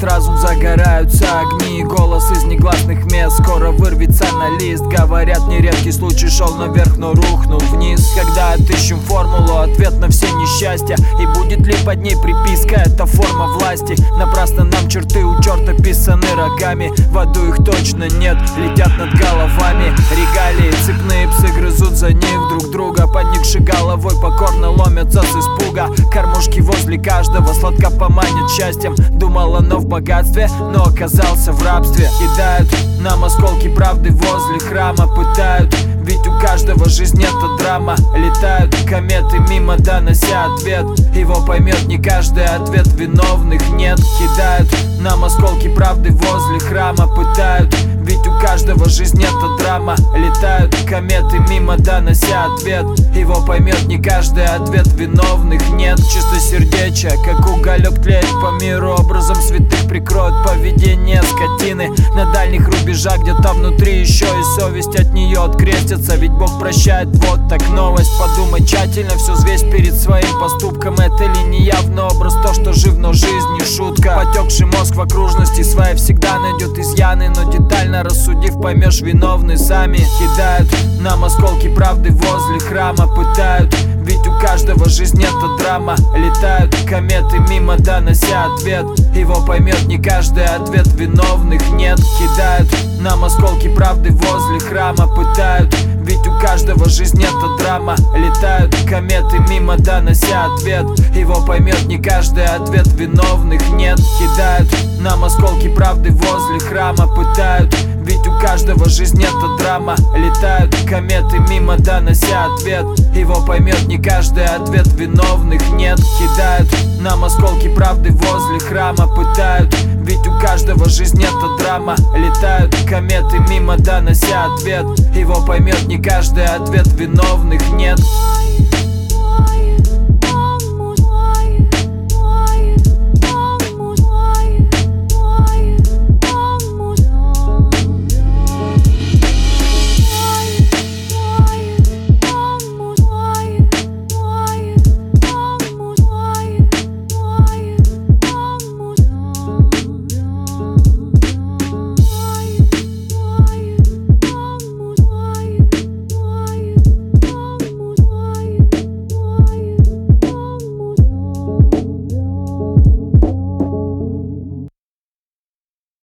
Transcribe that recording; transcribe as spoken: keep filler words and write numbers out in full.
разум загораются огни, голос из негласных мест скоро вырвется на лист. Говорят, нередкий случай шел наверх, но рухнул вниз. Когда отыщем формулу, ответ на все несчастья, и будет ли под ней приписка, это форма власти. Напрасно нам черты у черта писаны рогами, в аду их точно нет, летят над головами. Регалии, цепные псы грызут за них друг друга, поникши головой покорно ломятся с испуга. Кормушки возле каждого сладко поманят счастьем. Думал оно в богатстве, но оказался в рабстве. Кидают нам осколки правды возле храма, пытают, ведь у каждого жизнь это драма. Летают кометы мимо, донося ответ, его поймет не каждый, ответ виновных нет. Кидают нам осколки правды возле храма, пытают, ведь у каждого жизнь это драма. Летают кометы мимо, донося ответ, его поймет не каждый, ответ виновных нет. Чистосердечие, как уголек, тлеет по миру, образом святых прикроют поведение скотины. На дальних рубежах где-то внутри еще и совесть от нее открестится, ведь Бог прощает, вот так новость. Подумай тщательно, все взвесь перед своим поступком, это ли не явный образ, то, что жив, но жизнь не шутка. Потекший мозг в окружности своей всегда найдет изъяны, но детально рассудив, поймешь, виновны сами. Кидают нам осколки правды возле храма, пытают, ведь у каждого жизнь это драма. Летают кометы мимо, донося ответ, его поймет не каждый, ответ виновных нет. Кидают нам осколки правды возле храма, пытают, ведь у каждого жизнь это драма. Летают кометы мимо, донося ответ, его поймет не каждый, ответ виновных нет. Кидают нам осколки правды возле храма, пытают, ведь у каждого жизнь это драма. Летают кометы мимо, донося ответ, его поймет не каждый, ответ виновных нет. Кидают нам осколки правды возле храма, пытают, ведь у каждого жизнь это драма. Летают кометы мимо, донося ответ, его поймет не каждый, ответ виновных нет.